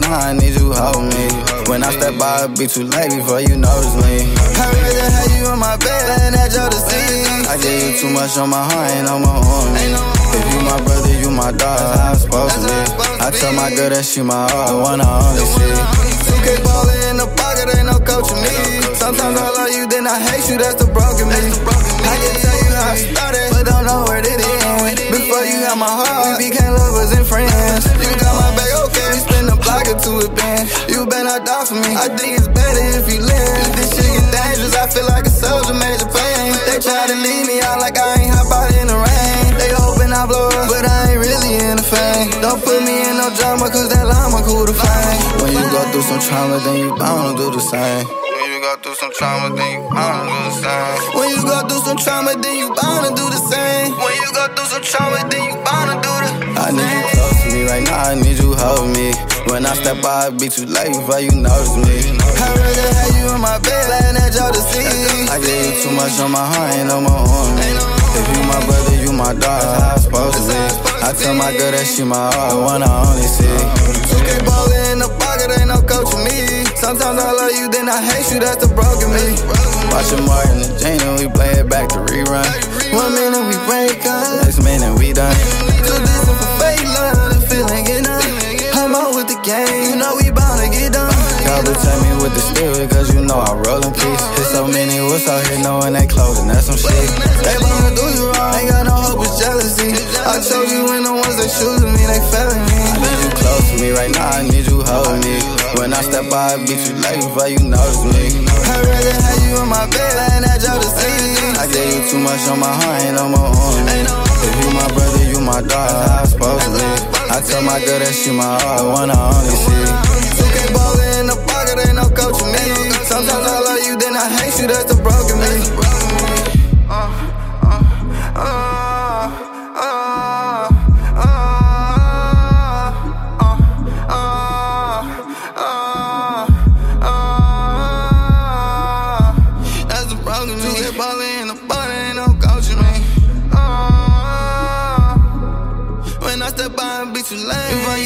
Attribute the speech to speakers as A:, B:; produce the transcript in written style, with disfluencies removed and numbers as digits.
A: now I need you hold me. When I step by, it be too late before you notice me. I'd rather have you in my bed, laying at your seat. I gave you too much on my heart, ain't no more on me. If you my brother, you my dog, that's how I'm supposed to be. I tell my girl that she my heart, the one I only see. 2K ballin' in the pocket, ain't no coaching me. Sometimes I love you, then I hate you, that's the broken me. I can tell you how I started, but don't know where it ends. Before you got my heart, we became lovers and friends. You got my back, okay, we spend a block or two with Ben. You better not die for me, I think it's better if you live. This shit get dangerous, I feel like a soldier, major pain. They try to leave me out like I ain't hop out in the rain. They hoping I blow up, but I ain't really in the fame. Don't put me in no drama, cause that llama cool to find. When you go through some trauma, then you bound to do the same. When you go through some trauma, then you bound to do the same. When you go through some trauma, then you bound to do the same. When you go through some trauma, then you bound to do the same. I need you close to me right now, I need you hold me. When I step by, it be too late before you notice me. I'd rather have you in my bed, laying at your seat. I gave you too much on my heart, ain't no more on me. If you my brother, you my dog, that's how I'm supposed to be. I tell my girl that she my heart, the one I only see. 2K ballin' in the pocket, ain't no coaching me. Sometimes I love you, then I hate you, that's the broken me. Watchin' Martin and Gina, we play it back to rerun. 1 minute we break up, next minute we done. Too distant for fake love, the feeling get up. I'm out with the game, you know we bound to get done. Y'all tell me with the spirit, cause you know I roll in peace. There's so many what's out here knowing they closing, that's some shit. They wanna do you wrong, ain't got no hope, it's jealousy. I told you when the ones that choosing me, they failing me. I need you close to me right now, I need you hold me. When I step by, it be too late before you notice me. I'd rather have you in my bed, laying at your seat. I gave you too much on my heart, ain't no more on me. If you my brother, you my dog, that's how I'm supposed to be. I tell my girl that she my heart, the one I only see. 2K ballin' in the pocket, ain't no coaching me. Sometimes I love you, then I hate you, that's the broken me. That's the broken me. 2K ballin' in the pocket, ain't no coaching me. When I step by, it be too late.